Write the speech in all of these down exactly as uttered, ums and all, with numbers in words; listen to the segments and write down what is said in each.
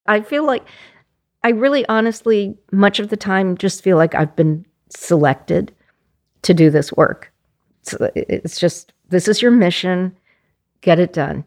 I feel like, I really honestly, much of the time, just feel like I've been selected to do this work. So it's just, this is your mission, get it done.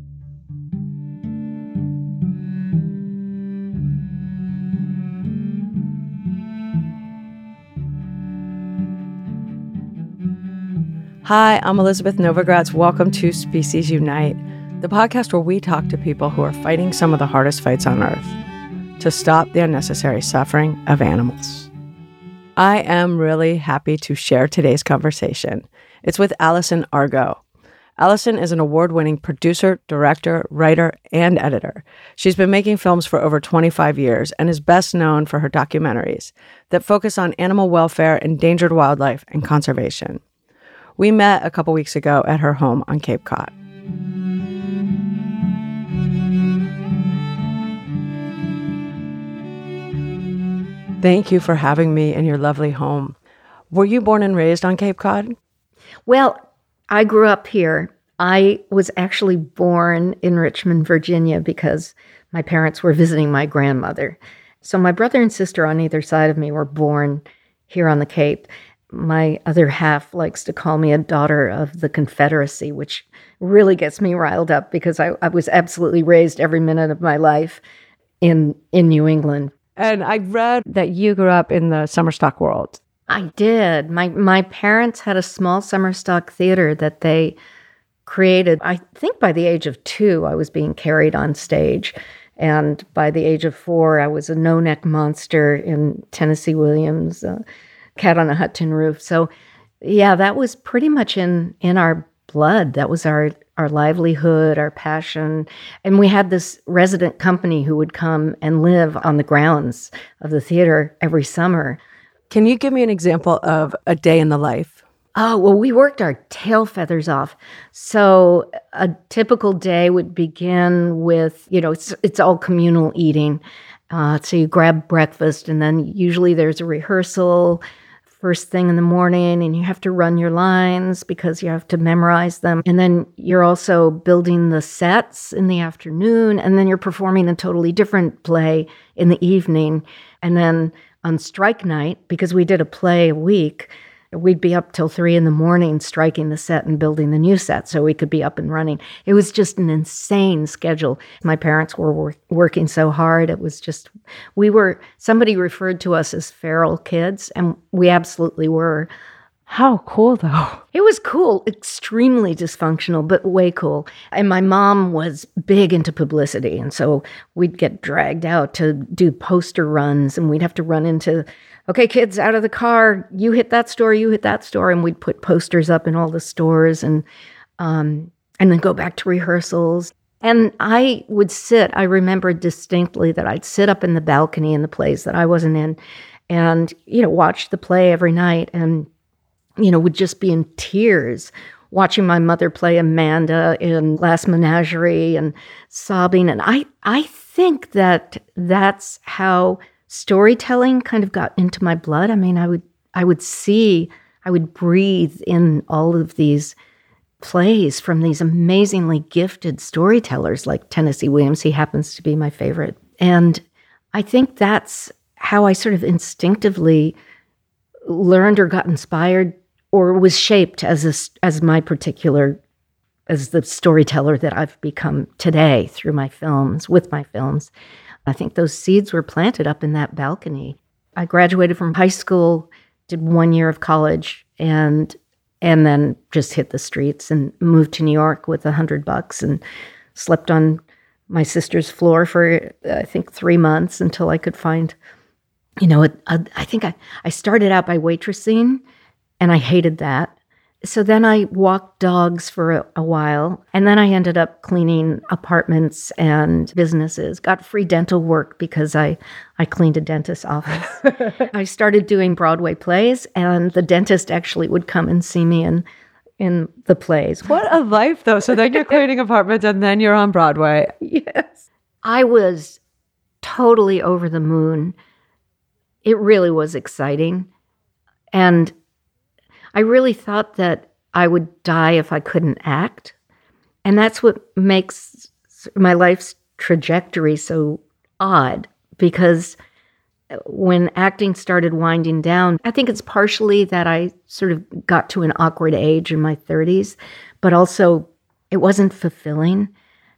Hi, I'm Elizabeth Novogratz. Welcome to Species Unite, the podcast where we talk to people who are fighting some of the hardest fights on Earth to stop the unnecessary suffering of animals. I am really happy to share today's conversation. It's with Alison Argo. Alison is an award-winning producer, director, writer, and editor. She's been making films for over twenty-five years and is best known for her documentaries that focus on animal welfare, endangered wildlife, and conservation. We met a couple weeks ago at her home on Cape Cod. Thank you for having me in your lovely home. Were you born and raised on Cape Cod? Well, I grew up here. I was actually born in Richmond, Virginia, because my parents were visiting my grandmother. So my brother and sister on either side of me were born here on the Cape. My other half likes to call me a daughter of the Confederacy, which really gets me riled up because I, I was absolutely raised every minute of my life in in New England. And I read that you grew up in the summer stock world. I did. My my parents had a small summer stock theater that they created. I think by the age of two, I was being carried on stage. And by the age of four, I was a no-neck monster in Tennessee Williams' uh, Cat on a Hut Tin Roof. So, yeah, that was pretty much in in our blood. That was our our livelihood, our passion. And we had this resident company who would come and live on the grounds of the theater every summer. Can you give me an example of a day in the life? Oh, well, we worked our tail feathers off. So a typical day would begin with, you know, it's, it's all communal eating. Uh, so you grab breakfast, and then usually there's a rehearsal first thing in the morning, and you have to run your lines because you have to memorize them. And then you're also building the sets in the afternoon, and then you're performing a totally different play in the evening. And then on strike night, because we did a play a week, we'd be up till three in the morning striking the set and building the new set so we could be up and running. It was just an insane schedule. My parents were wor- working so hard. It was just, we were, somebody referred to us as feral kids, and we absolutely were. How cool, though. It was cool, extremely dysfunctional, but way cool. And my mom was big into publicity, and so we'd get dragged out to do poster runs, and we'd have to run into, okay, kids, out of the car, you hit that store, you hit that store, and we'd put posters up in all the stores, and um, and then go back to rehearsals. And I would sit, I remember distinctly that I'd sit up in the balcony in the plays that I wasn't in, and, you know, watch the play every night, and you know, would just be in tears watching my mother play Amanda in Last Menagerie and sobbing. And I, I think that that's how storytelling kind of got into my blood. I mean, I would, I would see, I would breathe in all of these plays from these amazingly gifted storytellers like Tennessee Williams. He happens to be my favorite. And I think that's how I sort of instinctively learned or got inspired or was shaped as a, as my particular, as the storyteller that I've become today through my films, with my films. I think those seeds were planted up in that balcony. I graduated from high school, did one year of college, and and then just hit the streets and moved to New York with a hundred bucks and slept on my sister's floor for, I think, three months until I could find, you know, a, a, I think I, I started out by waitressing, and I hated that. So then I walked dogs for a, a while, and then I ended up cleaning apartments and businesses. Got free dental work because I, I cleaned a dentist's office. I started doing Broadway plays, and the dentist actually would come and see me in, in the plays. What a life, though. So then you're cleaning apartments, and then you're on Broadway. Yes. I was totally over the moon. It really was exciting. And I really thought that I would die if I couldn't act. And that's what makes my life's trajectory so odd because when acting started winding down, I think it's partially that I sort of got to an awkward age in my thirties, but also it wasn't fulfilling.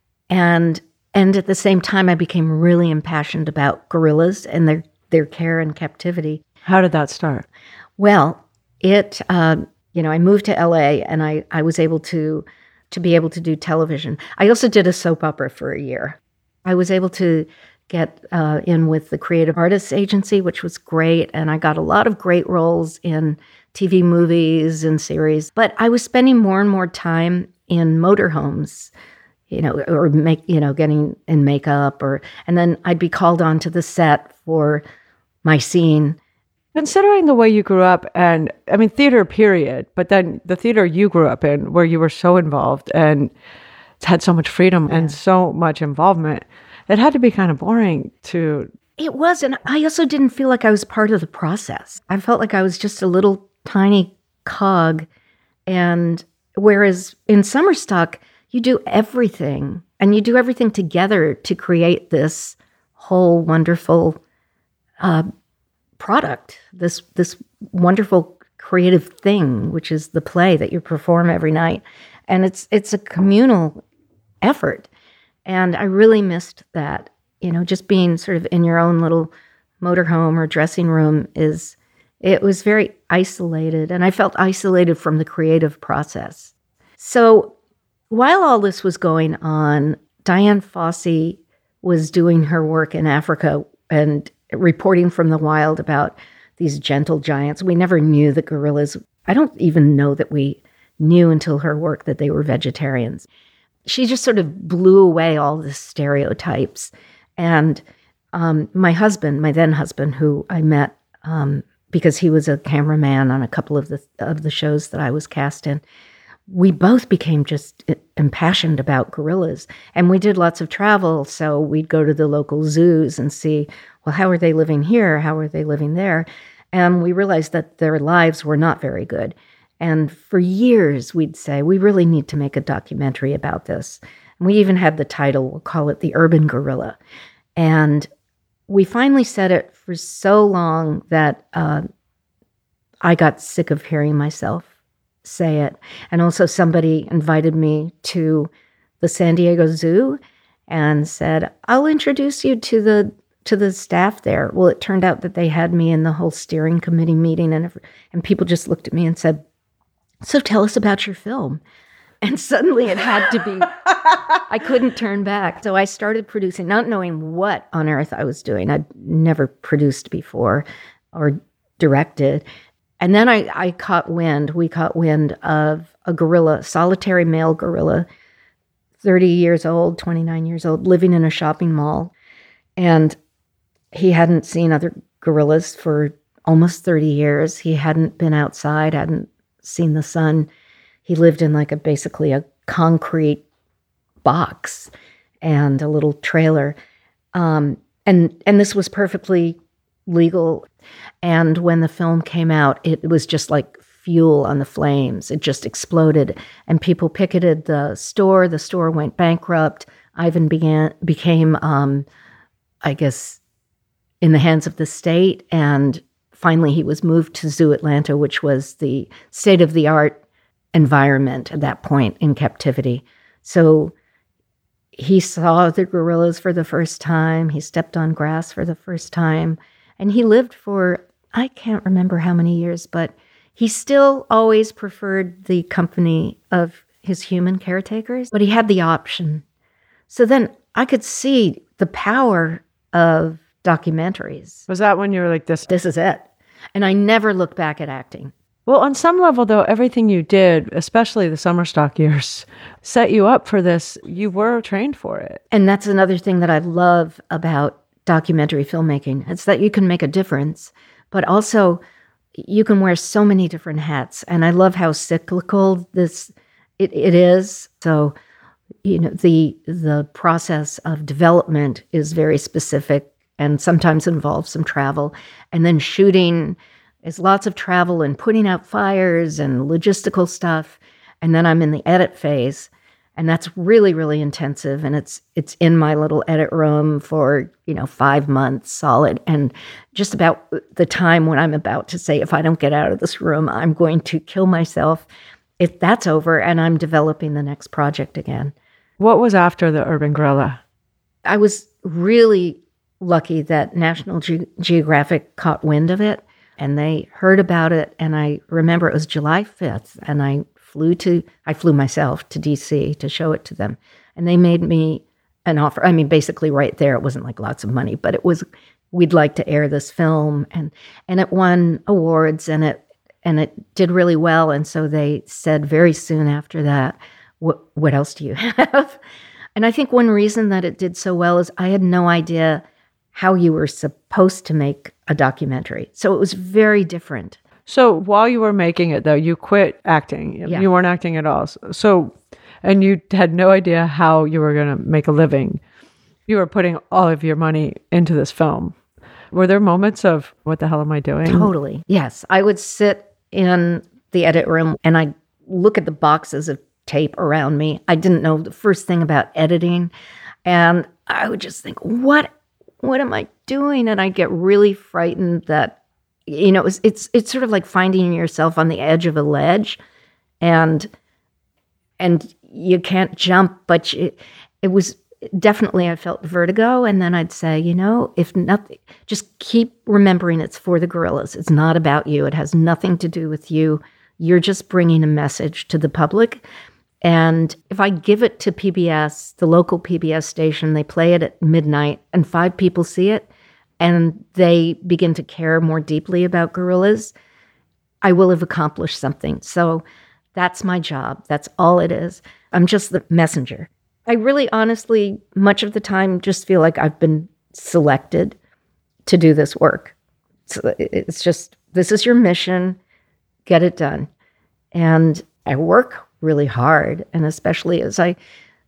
And and at the same time, I became really impassioned about gorillas and their, their care and captivity. How did that start? Well, it, uh, you know, I moved to L A and I, I was able to, to be able to do television. I also did a soap opera for a year. I was able to get uh, in with the Creative Artists Agency, which was great. And I got a lot of great roles in T V movies and series. But I was spending more and more time in motorhomes, you know, or make, you know, getting in makeup, or, and then I'd be called onto the set for my scene. Considering the way you grew up, and I mean, theater period, but then the theater you grew up in, where you were so involved and had so much freedom yeah. and so much involvement, it had to be kind of boring to... It was, and I also didn't feel like I was part of the process. I felt like I was just a little tiny cog, and whereas in Summer Stock, you do everything, and you do everything together to create this whole wonderful uh, product, this this wonderful creative thing, which is the play that you perform every night. And it's it's a communal effort. And I really missed that. You know, just being sort of in your own little motorhome or dressing room is, it was very isolated. And I felt isolated from the creative process. So while all this was going on, Dian Fossey was doing her work in Africa and reporting from the wild about these gentle giants. We never knew that gorillas, I don't even know that we knew until her work that they were vegetarians. She just sort of blew away all the stereotypes. And um, my husband, my then husband, who I met um, because he was a cameraman on a couple of the of the shows that I was cast in, we both became just impassioned about gorillas. And we did lots of travel. So we'd go to the local zoos and see, well, how are they living here? How are they living there? And we realized that their lives were not very good. And for years, we'd say, we really need to make a documentary about this. And we even had the title, we'll call it The Urban Gorilla. And we finally said it for so long that uh, I got sick of hearing myself say it. And also somebody invited me to the San Diego Zoo and said, I'll introduce you to the to the staff there. Well, it turned out that they had me in the whole steering committee meeting, and and people just looked at me and said, so tell us about your film. And suddenly it had to be, I couldn't turn back. So I started producing, not knowing what on earth I was doing. I'd never produced before or directed. And then I, I caught wind, we caught wind of a gorilla, solitary male gorilla, thirty years old, twenty-nine years old, living in a shopping mall. And he hadn't seen other gorillas for almost thirty years. He hadn't been outside, hadn't seen the sun. He lived in like a basically a concrete box and a little trailer. Um, and and this was perfectly legal. And when the film came out, it was just like fuel on the flames. It just exploded. And people picketed the store. The store went bankrupt. Ivan began became, um, I guess, in the hands of the state. And finally, he was moved to Zoo Atlanta, which was the state-of-the-art environment at that point in captivity. So he saw the gorillas for the first time. He stepped on grass for the first time. And he lived for, I can't remember how many years, but he still always preferred the company of his human caretakers, but he had the option. So then I could see the power of documentaries. Was that when you were like this? This is it. And I never looked back at acting. Well, on some level, though, everything you did, especially the summer stock years, set you up for this. You were trained for it. And that's another thing that I love about documentary filmmaking. It's that you can make a difference, but also you can wear so many different hats. And I love how cyclical this it, it is. So, you know, the the process of development is very specific and sometimes involves some travel. And then shooting is lots of travel and putting out fires and logistical stuff. And then I'm in the edit phase. And that's really, really intensive. And it's it's in my little edit room for, you know, five months solid. And just about the time when I'm about to say, if I don't get out of this room, I'm going to kill myself, if that's over and I'm developing the next project again. What was after the Urban Gorilla? I was really lucky that National Ge- Geographic caught wind of it and they heard about it. And I remember it was July fifth and I flew to, I flew myself to D C to show it to them. And they made me an offer. I mean, basically right there, it wasn't like lots of money, but it was, we'd like to air this film. And, and it won awards and it, and it did really well. And so they said very soon after that, what, what else do you have? And I think one reason that it did so well is I had no idea how you were supposed to make a documentary. So it was very different. So while you were making it, though, you quit acting. Yeah. You weren't acting at all. So, and you had no idea how you were going to make a living. You were putting all of your money into this film. Were there moments of, what the hell am I doing? Totally. Yes. I would sit in the edit room and I'd look at the boxes of tape around me. I didn't know the first thing about editing. And I would just think, what, what am I doing? And I'd get really frightened that, you know, it's, it's it's sort of like finding yourself on the edge of a ledge, and and you can't jump. But you, it was definitely, I felt vertigo, and then I'd say, you know, if nothing, just keep remembering it's for the gorillas. It's not about you. It has nothing to do with you. You're just bringing a message to the public. And if I give it to P B S, the local P B S station, they play it at midnight, and five people see it, and they begin to care more deeply about gorillas, I will have accomplished something. So that's my job. That's all it is. I'm just the messenger. I really honestly, much of the time, just feel like I've been selected to do this work. So it's just, this is your mission, get it done. And I work really hard. And especially as I,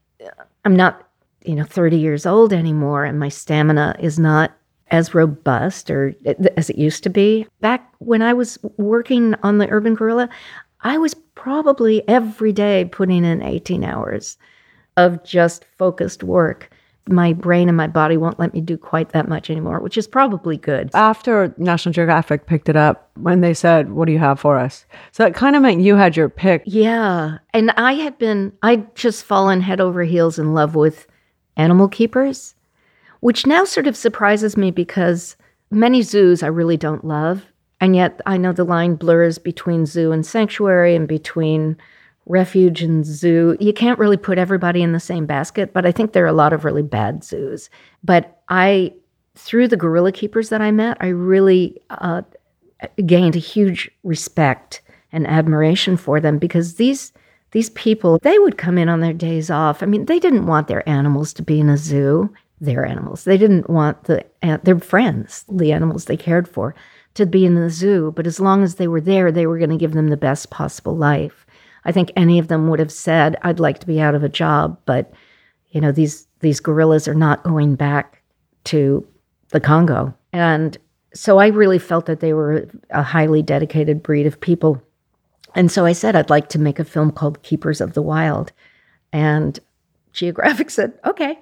I'm not, you know, thirty years old anymore, and my stamina is not as robust or as it used to be. Back when I was working on the Urban Gorilla, I was probably every day putting in eighteen hours of just focused work. My brain and my body won't let me do quite that much anymore, which is probably good. After National Geographic picked it up, when they said, what do you have for us? So that kind of meant you had your pick. Yeah. And I had been, I'd just fallen head over heels in love with Animal Keepers, which now sort of surprises me because many zoos I really don't love. And yet I know the line blurs between zoo and sanctuary and between refuge and zoo. You can't really put everybody in the same basket, but I think there are a lot of really bad zoos. But I, through the gorilla keepers that I met, I really uh, gained a huge respect and admiration for them because these these people, they would come in on their days off. I mean, they didn't want their animals to be in a zoo. Their animals. They didn't want the uh, their friends, the animals they cared for, to be in the zoo. But as long as they were there, they were going to give them the best possible life. I think any of them would have said, I'd like to be out of a job, but you know, these these gorillas are not going back to the Congo. And so I really felt that they were a highly dedicated breed of people. And so I said, I'd like to make a film called Keepers of the Wild. And Geographic said, okay.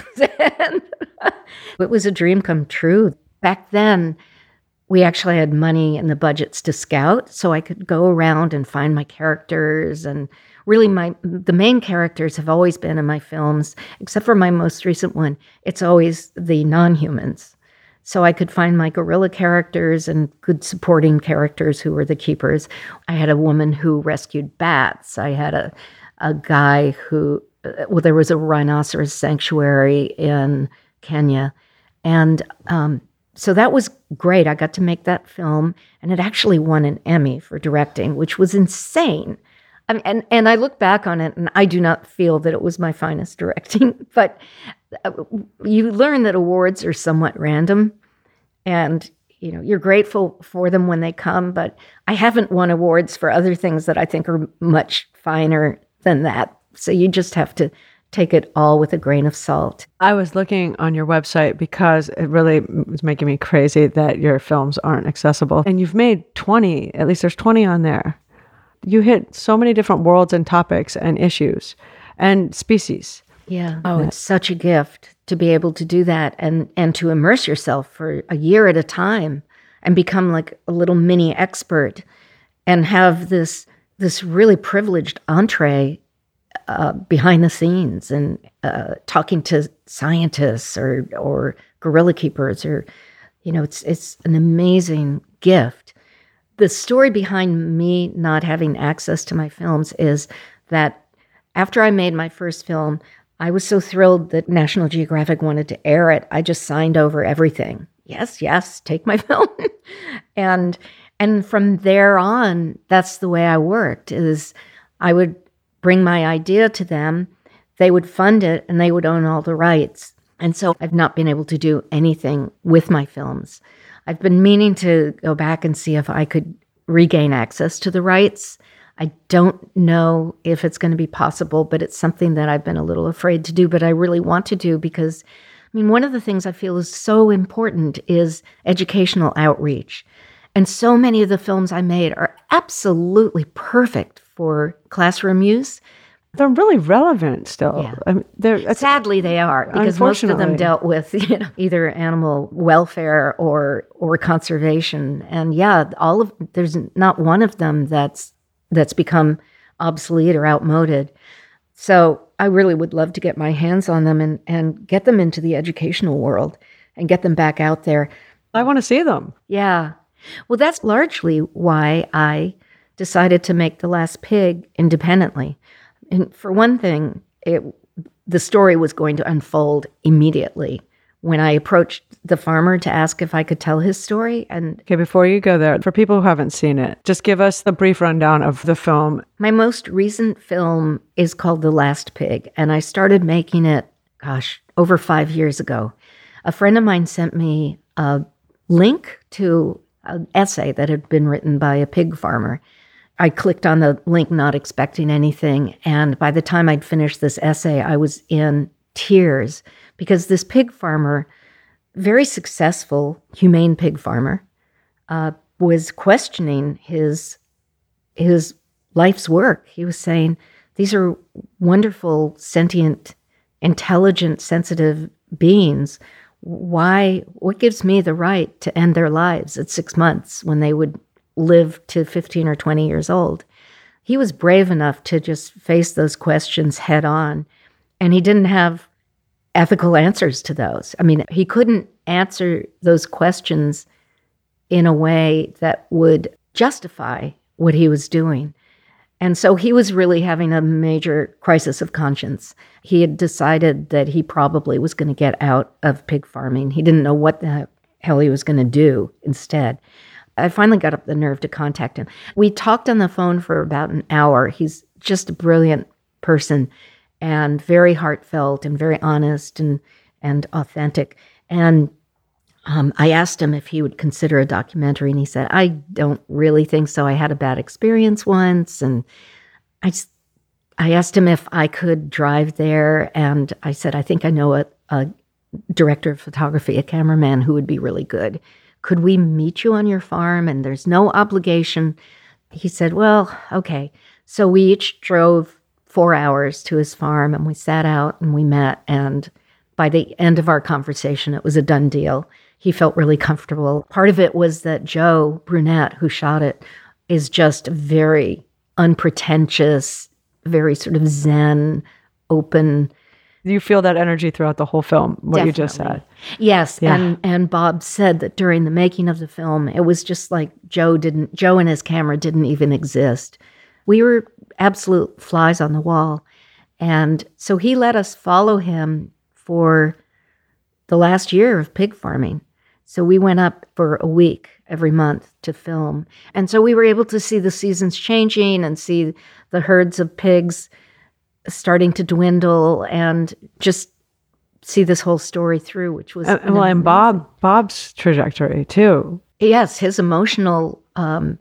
It was a dream come true. Back then, we actually had money in the budgets to scout, so I could go around and find my characters. And really, my the main characters have always been in my films, except for my most recent one. It's always the non-humans. So I could find my gorilla characters and good supporting characters who were the keepers. I had a woman who rescued bats. I had a, a guy who... Well, there was a rhinoceros sanctuary in Kenya. And um, so that was great. I got to make that film, and it actually won an Emmy for directing, which was insane. I mean, and, and I look back on it, and I do not feel that it was my finest directing, but you learn that awards are somewhat random, and you know, you're grateful for them when they come, but I haven't won awards for other things that I think are much finer than that. So you just have to take it all with a grain of salt. I was looking on your website because it really was making me crazy that your films aren't accessible. And you've made twenty, at least there's twenty on there. You hit so many different worlds and topics and issues. and Species. Yeah. Oh, it's such a gift to be able to do that and, and to immerse yourself for a year at a time and become like a little mini expert and have this this really privileged entree uh, behind the scenes and uh, talking to scientists or or gorilla keepers or, you know, it's it's an amazing gift. The story behind me not having access to my films is that after I made my first film, I was so thrilled that National Geographic wanted to air it. I just signed over everything. Yes, yes, take my film. and and from there on, that's the way I worked, is I would bring my idea to them, they would fund it, and they would own all the rights. And so I've not been able to do anything with my films. I've been meaning to go back and see if I could regain access to the rights. I don't know if it's going to be possible, but it's something that I've been a little afraid to do, but I really want to do because, I mean, one of the things I feel is so important is educational outreach. And so many of the films I made are absolutely perfect for classroom use. They're really relevant still. Yeah. I mean, they're, Sadly, they are, because most of them dealt with, you know, either animal welfare or or conservation. And yeah, all of there's not one of them that's that's become obsolete or outmoded. So I really would love to get my hands on them and, and get them into the educational world and get them back out there. I want to see them. Yeah. Well, that's largely why I decided to make The Last Pig independently. And for one thing, it, the story was going to unfold immediately. When I approached the farmer to ask if I could tell his story. And okay, before you go there, for people who haven't seen it, just give us the brief rundown of the film. My most recent film is called The Last Pig, and I started making it, gosh, over five years ago. A friend of mine sent me a link to an essay that had been written by a pig farmer. I clicked on the link not expecting anything, and by the time I'd finished this essay, I was in tears because this pig farmer, very successful, humane pig farmer, uh, was questioning his his life's work. He was saying, these are wonderful, sentient, intelligent, sensitive beings. Why, what gives me the right to end their lives at six months when they would live to fifteen or twenty years old? He was brave enough to just face those questions head on, and he didn't have ethical answers to those. I mean, he couldn't answer those questions in a way that would justify what he was doing. And so he was really having a major crisis of conscience. He had decided that he probably was going to get out of pig farming. He didn't know what the hell he was going to do instead. I finally got up the nerve to contact him. We talked on the phone for about an hour. He's just a brilliant person and very heartfelt and very honest and, and authentic. And um, I asked him if he would consider a documentary, and he said, I don't really think so. I had a bad experience once. And I just, I asked him if I could drive there, and I said, I think I know a, a director of photography, a cameraman who would be really good. Could we meet you on your farm? And there's no obligation. He said, well, okay. So we each drove four hours to his farm, and we sat out and we met. And by the end of our conversation, it was a done deal. He felt really comfortable. Part of it was that Joe Brunette, who shot it, is just very unpretentious, very sort of zen, open. You feel that energy throughout the whole film, what Definitely. You just said. Yes, yeah. and and Bob said that during the making of the film, it was just like Joe didn't, Joe and his camera didn't even exist. We were absolute flies on the wall. And so he let us follow him for the last year of pig farming. So we went up for a week every month to film. And so we were able to see the seasons changing and see the herds of pigs starting to dwindle and just see this whole story through, which was... And, well, and Bob, Bob's trajectory too. Yes, his emotional um,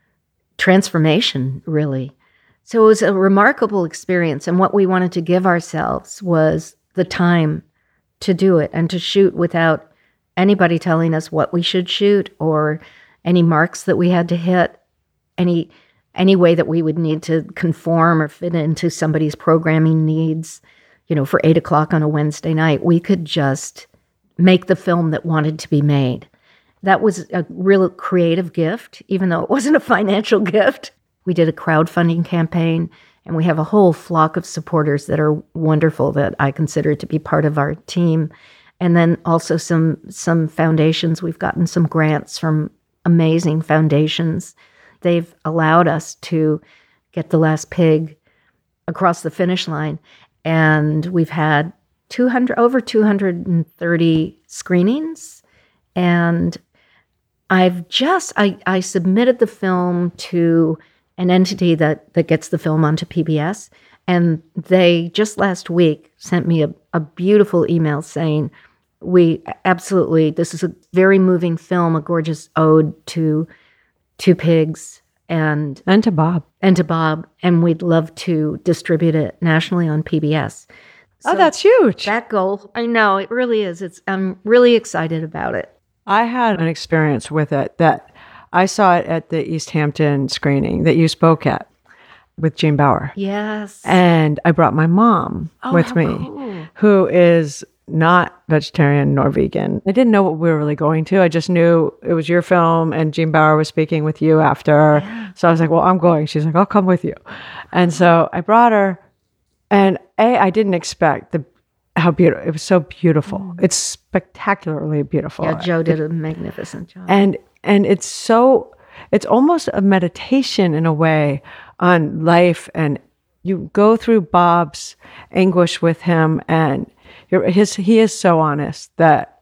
transformation, really. So it was a remarkable experience. And what we wanted to give ourselves was the time to do it and to shoot without anybody telling us what we should shoot or any marks that we had to hit, any any way that we would need to conform or fit into somebody's programming needs, you know, for eight o'clock on a Wednesday night, we could just make the film that wanted to be made. That was a real creative gift, even though it wasn't a financial gift. We did a crowdfunding campaign, and we have a whole flock of supporters that are wonderful that I consider to be part of our team. And then also some some foundations. We've gotten some grants from amazing foundations. They've allowed us to get The Last Pig across the finish line. And we've had two hundred over two hundred thirty screenings. And I've just, I, I submitted the film to an entity that, that gets the film onto P B S. And they just last week sent me a, a beautiful email saying, we absolutely, this is a very moving film, a gorgeous ode to to pigs and And to Bob. and to Bob, and we'd love to distribute it nationally on P B S. Oh, So that's huge. that goal. I know, it really is. It's I'm really excited about it. I had an experience with it that I saw it at the East Hampton screening that you spoke at with Gene Bauer. Yes. And I brought my mom Oh, with how me, cool. who is not vegetarian nor vegan. I didn't know what we were really going to. I just knew it was your film and Gene Bauer was speaking with you after. So I was like, well, I'm going. She's like, I'll come with you. And so I brought her, and A, I didn't expect the how beautiful. It was so beautiful. It's spectacularly beautiful. Yeah, Joe did a magnificent job. And and it's so, it's almost a meditation in a way on life. And you go through Bob's anguish with him, and you're, his he is so honest that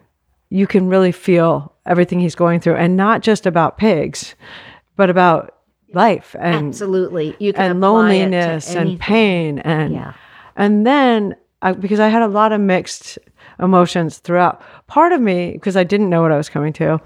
you can really feel everything he's going through, and not just about pigs, but about life and Absolutely. You can and apply loneliness it to and anything. pain and Yeah. and then I, because I had a lot of mixed emotions throughout. Part of me, because I didn't know what I was coming to.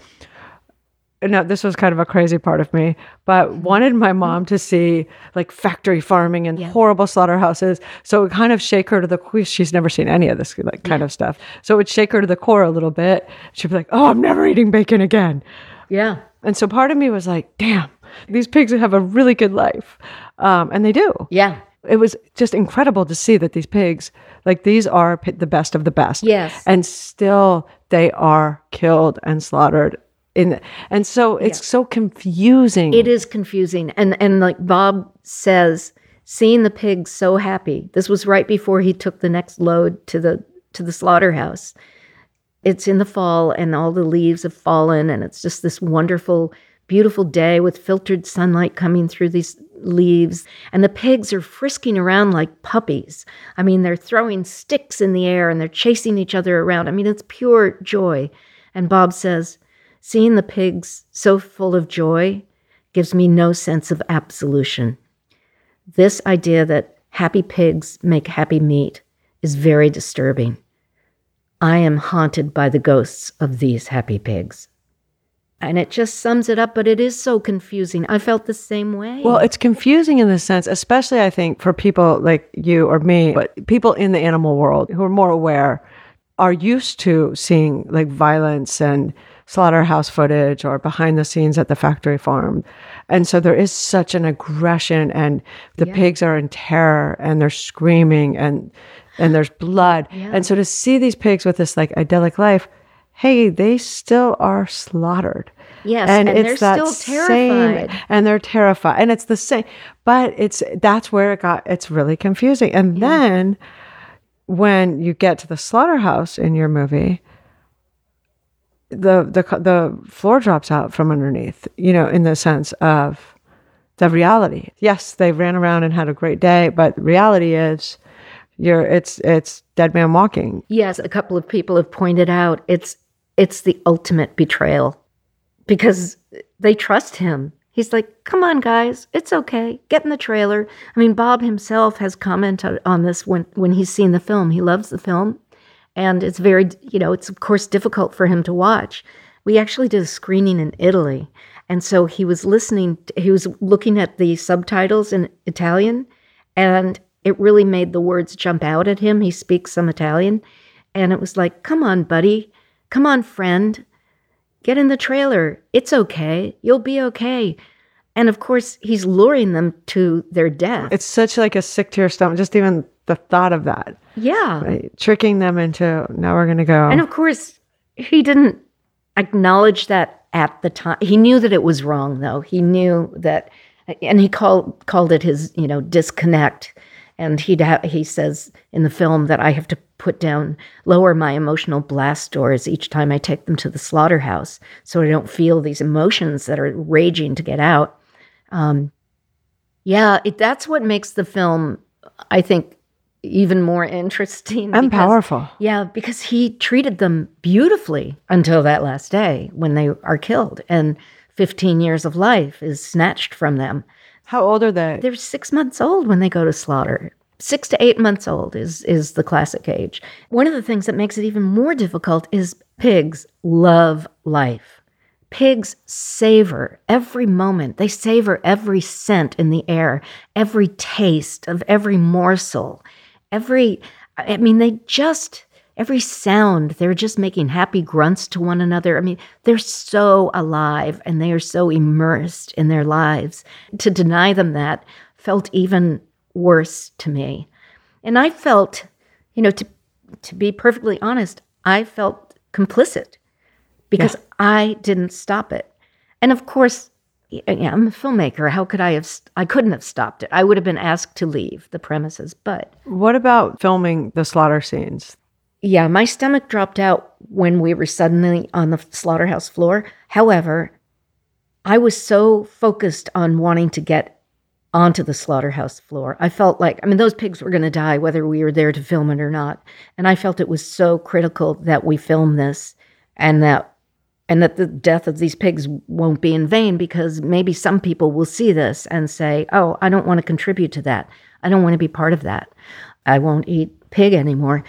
No, this was kind of a crazy part of me, but wanted my mom to see like factory farming and Yeah. horrible slaughterhouses. So it would kind of shake her to the core. She's never seen any of this like kind of stuff. So it would shake her to the core a little bit. She'd be like, oh, I'm never eating bacon again. Yeah. And so part of me was like, damn, these pigs have a really good life. Um, and they do. Yeah. It was just incredible to see that these pigs, like these are p- the best of the best. Yes. And still they are killed and slaughtered. In, and so it's Yeah. so confusing. It is confusing. And and like Bob says, seeing the pigs so happy. This was right before he took the next load to the to the slaughterhouse. It's in the fall and all the leaves have fallen, and it's just this wonderful, beautiful day with filtered sunlight coming through these leaves. And the pigs are frisking around like puppies. I mean, they're throwing sticks in the air and they're chasing each other around. I mean, it's pure joy. And Bob says, seeing the pigs so full of joy gives me no sense of absolution. This idea that happy pigs make happy meat is very disturbing. I am haunted by the ghosts of these happy pigs. And it just sums it up, but it is so confusing. I felt the same way. Well, it's confusing in the sense, especially I think for people like you or me, but people in the animal world who are more aware are used to seeing like violence and slaughterhouse footage or behind the scenes at the factory farm. And so there is such an aggression, and the Yeah. pigs are in terror and they're screaming and and there's blood. Yeah. And so to see these pigs with this like idyllic life, hey, they still are slaughtered. Yes, and they're that still same- terrified. and they're terrified. And it's the same, but it's that's where it got, it's really confusing. And then when you get to the slaughterhouse in your movie, the the the floor drops out from underneath, you know, in the sense of the reality. Yes, they ran around and had a great day, but the reality is you're it's it's dead man walking. Yes, a couple of people have pointed out it's it's the ultimate betrayal because they trust him. He's like, come on, guys, it's okay. Get in the trailer. I mean, Bob himself has commented on this when, when he's seen the film. He loves the film. And it's very, you know, it's of course difficult for him to watch. We actually did a screening in Italy. And so he was listening, he was looking at the subtitles in Italian, and it really made the words jump out at him. He speaks some Italian. And it was like, come on, buddy. Come on, friend. Get in the trailer. It's okay. You'll be okay. And of course, he's luring them to their death. It's such like a sick to your stomach, just even the thought of that. Yeah. Right? Tricking them into, now we're going to go. And of course, he didn't acknowledge that at the time. He knew that it was wrong, though. He knew that, and he called called it his, you know, disconnect. And he'd ha- he says in the film that I have to put down, lower my emotional blast doors each time I take them to the slaughterhouse, so I don't feel these emotions that are raging to get out. Um, yeah, it, that's what makes the film, I think, even more interesting. And because, powerful. Yeah, because he treated them beautifully until that last day when they are killed. And fifteen years of life is snatched from them. How old are they? They're six months old when they go to slaughter. Six to eight months old is, is the classic age. One of the things that makes it even more difficult is pigs love life. Pigs savor every moment. They savor every scent in the air, every taste of every morsel, every, I mean, they just, every sound, they're just making happy grunts to one another. I mean, they're so alive and they are so immersed in their lives. To deny them that felt even worse to me. And I felt, you know, to to be perfectly honest, I felt complicit because yeah. I didn't stop it. And of course, yeah, I'm a filmmaker. How could I have, st- I couldn't have stopped it. I would have been asked to leave the premises, but. What about filming the slaughter scenes? Yeah, my stomach dropped out when we were suddenly on the slaughterhouse floor. However, I was so focused on wanting to get onto the slaughterhouse floor. I felt like, I mean, those pigs were going to die whether we were there to film it or not. And I felt it was so critical that we film this and that and that the death of these pigs won't be in vain, because maybe some people will see this and say, oh, I don't want to contribute to that. I don't want to be part of that. I won't eat pig anymore.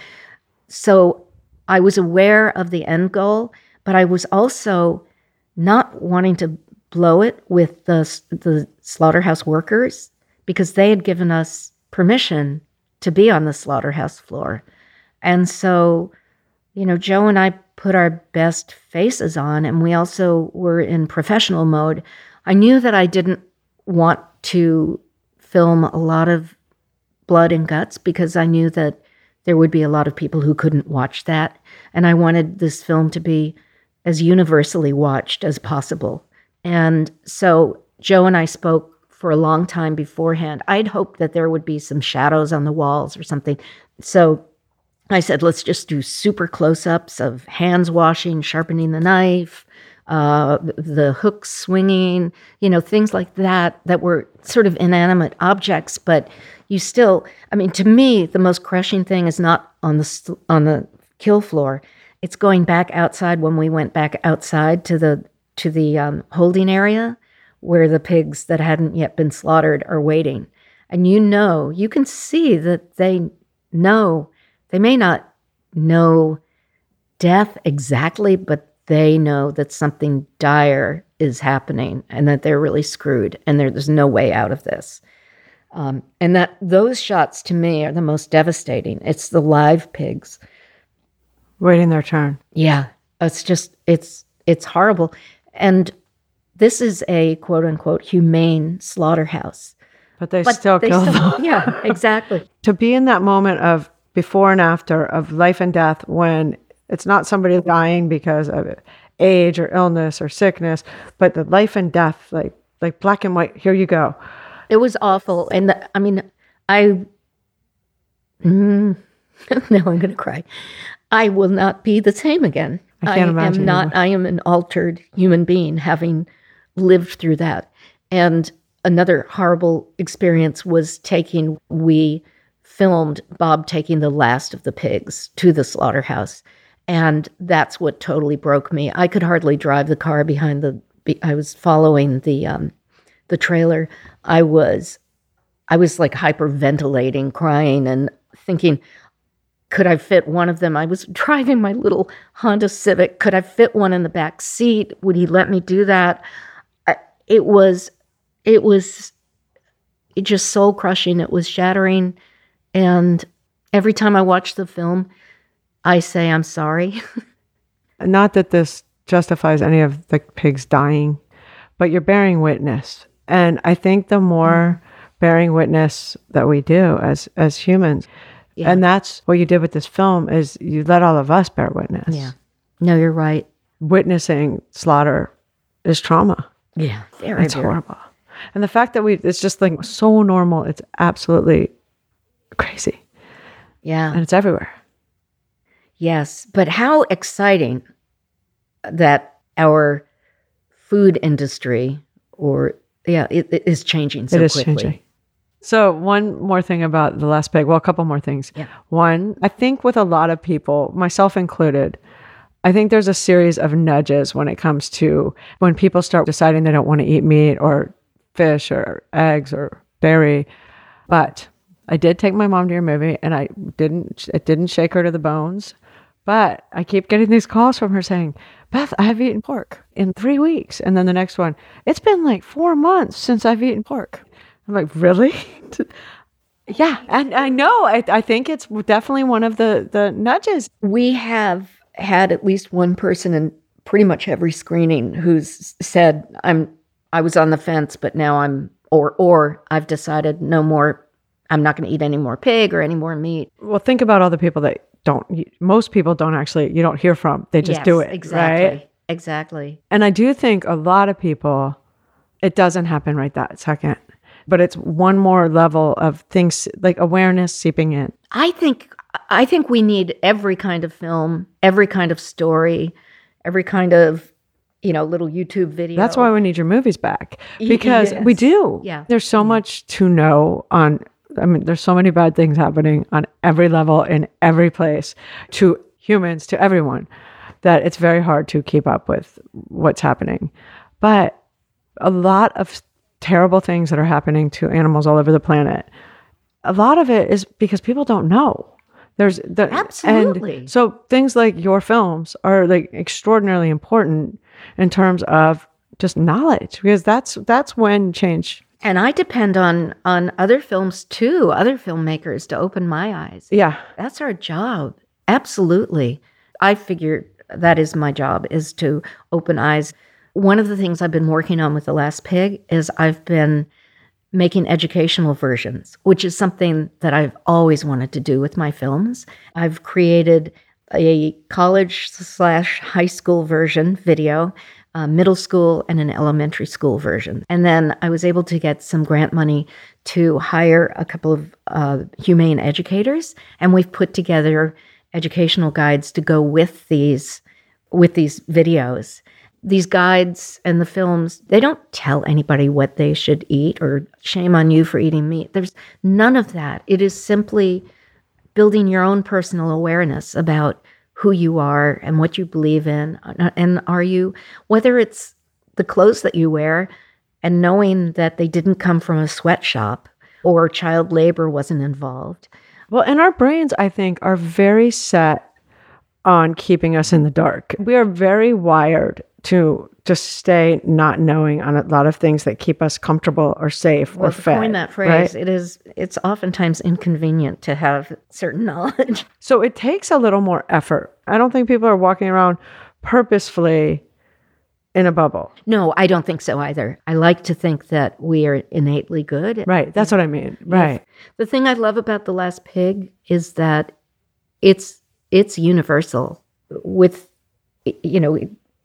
So I was aware of the end goal, but I was also not wanting to blow it with the the slaughterhouse workers, because they had given us permission to be on the slaughterhouse floor. And so, you know, Joe and I put our best faces on, and we also were in professional mode. I knew that I didn't want to film a lot of blood and guts because I knew that there would be a lot of people who couldn't watch that. And I wanted this film to be as universally watched as possible. And so Joe and I spoke for a long time beforehand. I'd hoped that there would be some shadows on the walls or something. So I said, let's just do super close-ups of hands washing, sharpening the knife, uh, the hooks swinging, you know, things like that, that were sort of inanimate objects. But you still, I mean, to me, the most crushing thing is not on the on the kill floor. It's going back outside when we went back outside to the to the um, holding area where the pigs that hadn't yet been slaughtered are waiting. And you know, you can see that they know, they may not know death exactly, but they know that something dire is happening and that they're really screwed and there's no way out of this. Um, and that those shots to me are the most devastating. It's the live pigs. Waiting their turn. Yeah, it's just, it's it's horrible. And this is a quote unquote humane slaughterhouse. But they but still they kill still, them. Yeah, exactly. To be in that moment of before and after of life and death, when it's not somebody dying because of age or illness or sickness, but the life and death, like like black and white, here you go. It was awful. And the, I mean, I, mm, now I'm going to cry. I will not be the same again. I can't I imagine. am not, I am an altered human being having lived through that. And another horrible experience was taking, we filmed Bob taking the last of the pigs to the slaughterhouse. And that's what totally broke me. I could hardly drive the car behind the, I was following the, um, the trailer. I was, I was like hyperventilating, crying and thinking, could I fit one of them? I was driving my little Honda Civic. Could I fit one in the back seat? Would he let me do that? I, it was, it was it just soul crushing. It was shattering. And every time I watch the film, I say, I'm sorry. Not that this justifies any of the pigs dying, but you're bearing witness And I think the more bearing witness that we do as as humans, Yeah. and that's what you did with this film, is you let all of us bear witness. Yeah. No, you're right. Witnessing slaughter is trauma. Yeah. Very, It's very. horrible. And the fact that we, it's just like so normal, it's absolutely crazy. Yeah. And it's everywhere. Yes. But how exciting that our food industry or, yeah, it, it is changing so it is quickly. changing. So one more thing about The Last Pig. Well, a couple more things. Yeah. One, I think with a lot of people, myself included, I think there's a series of nudges when it comes to when people start deciding they don't want to eat meat or fish or eggs or dairy. But I did take my mom to your movie, and I didn't, it didn't shake her to the bones. But I keep getting these calls from her saying, Beth, I have eaten pork in three weeks. And then the next one, it's been like four months since I've eaten pork. I'm like, really? Yeah. And I know, I, I think it's definitely one of the, the nudges. We have had at least one person in pretty much every screening who's said, I'm, I was on the fence, but now I'm, or, or I've decided no more, I'm not going to eat any more pig or any more meat. Well, think about all the people that don't, most people don't actually, you don't hear from, they just Yes, do it. Exactly. Right? Exactly. And I do think a lot of people, it doesn't happen right that second, but it's one more level of things like awareness seeping in. I think I think we need every kind of film, every kind of story, every kind of, you know, little YouTube video. That's why we need your movies back, Y- because yes. we do. Yeah. There's so much to know on, I mean, there's so many bad things happening on every level in every place to humans, to everyone, that it's very hard to keep up with what's happening. But a lot of terrible things that are happening to animals all over the planet, a lot of it is because people don't know. There's the, Absolutely. And so things like your films are like extraordinarily important in terms of just knowledge, because that's that's when change. And I depend on on other films too, other filmmakers to open my eyes. Yeah. That's our job. Absolutely. I figure that is my job, is to open eyes. One of the things I've been working on with The Last Pig is I've been making educational versions, which is something that I've always wanted to do with my films. I've created a college slash high school version video, a middle school, and an elementary school version. And then I was able to get some grant money to hire a couple of uh, humane educators, and we've put together educational guides to go with these with these videos. These guides and the films, they don't tell anybody what they should eat or shame on you for eating meat. There's none of that. It is simply building your own personal awareness about who you are and what you believe in. And are you, whether it's the clothes that you wear and knowing that they didn't come from a sweatshop or child labor wasn't involved. Well, and our brains, I think, are very set on keeping us in the dark. We are very wired to just stay not knowing on a lot of things that keep us comfortable or safe Well, or to fed. coin that phrase, right? it is, it's oftentimes inconvenient to have certain knowledge. So it takes a little more effort. I don't think people are walking around purposefully in a bubble. No, I don't think so either. I like to think that we are innately good. Right. That's what I mean. Right. The thing I love about The Last Pig is that it's it's universal. With, you know,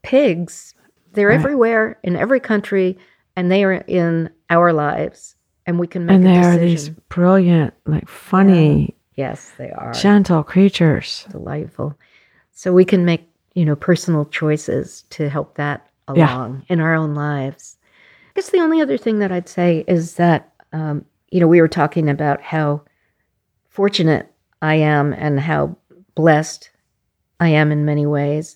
pigs, they're Right. everywhere in every country, and they are in our lives, and we can make And a they decision. are these brilliant, like funny, Yes, they are gentle creatures. delightful. So we can make, you know, personal choices to help that Yeah. along in our own lives. I guess the only other thing that I'd say is that, um, you know, we were talking about how fortunate I am and how blessed I am in many ways.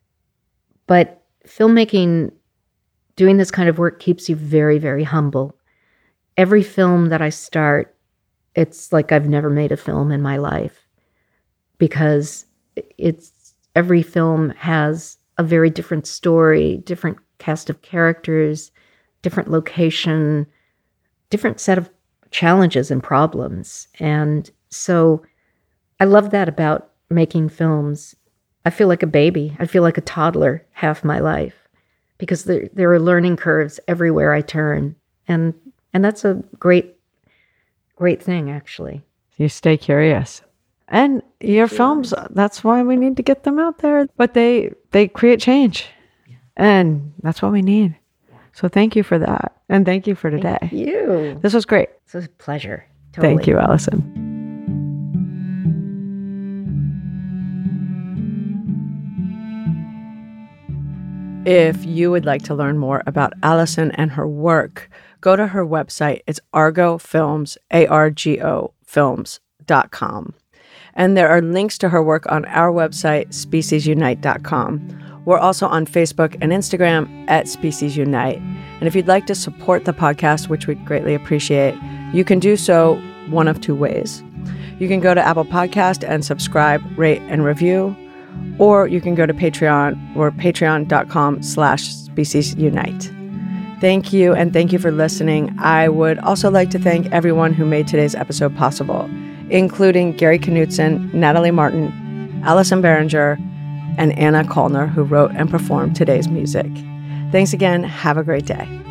But filmmaking, doing this kind of work keeps you very, very humble. Every film that I start, it's like I've never made a film in my life, because it's every film has a very different story, different cast of characters, different location, different set of challenges and problems. And so I love that about making films. I feel like a baby. I feel like a toddler half my life, because there, there are learning curves everywhere I turn. And and that's a great, great thing, actually. You stay curious. And your films, that's why we need to get them out there. But they they create change. Yeah. And that's what we need. Yeah. So thank you for that. And thank you for today. Thank you. This was great. This was a pleasure. Totally. Thank you, Allison. If you would like to learn more about Allison and her work, go to her website. It's Argo Films, A R G O films dot com. And there are links to her work on our website, species unite dot com. We're also on Facebook and Instagram at Species Unite. And if you'd like to support the podcast, which we'd greatly appreciate, you can do so one of two ways. You can go to Apple Podcast and subscribe, rate, and review, or you can go to Patreon or patreon.com slash Species Unite. Thank you, and thank you for listening. I would also like to thank everyone who made today's episode possible, including Gary Knutson, Natalie Martin, Allison Berenger, and Anna Kalner, who wrote and performed today's music. Thanks again. Have a great day.